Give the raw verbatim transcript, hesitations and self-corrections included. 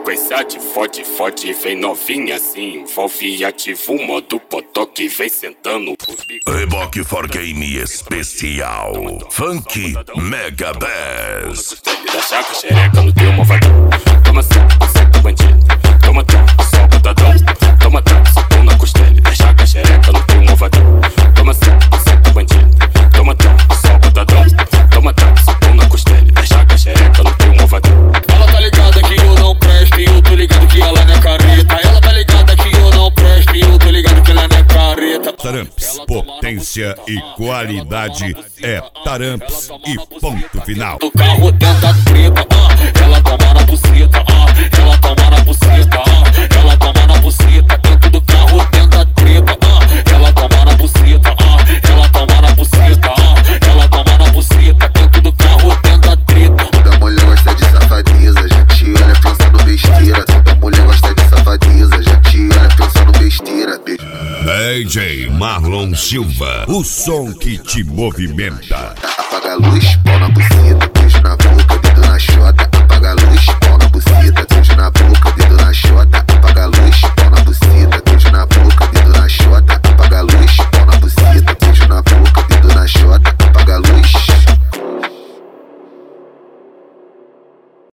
sequência de fode, fode, vem novinha assim, envolve e ativa o modo potoque, vem sentando pro bico. Reboque for Game especial, Funk Mega Bass. Da chaca xereca no teu movadão. Toma saco, saco bandido. Toma taco, só botadão. Toma taco, socão na costela. Da chaca xereca no teu movadão. Toma saco, saco bandido. Toma taco, só botadão. Toma taco, socão na costela. Da chaca xereca no teu movadão. Ela tá ligada que eu não presto e eu tô ligado que ela não é careta. Ela tá ligada que eu não presto e eu tô ligado que ela não é careta. Taramps, potência e qualidade é Taramps e ponto final. O carro dentro da treta, ah, ela toma na buceta, ah, ela toma na buceta, ah, ela toma na buceta, dentro do carro dentro da treta, ah, ela toma na buceta, ah, ela toma na buceta, ah, ela toma na buceta, dentro do carro dentro da treta. Toda mulher gosta de safadeza, gente olha pensando besteira. Toda mulher gosta de safadeza, gente olha pensando besteira. D J Marlon Silva, o som que te movimenta. Apaga a luz, pau na buceta, beijo na boca.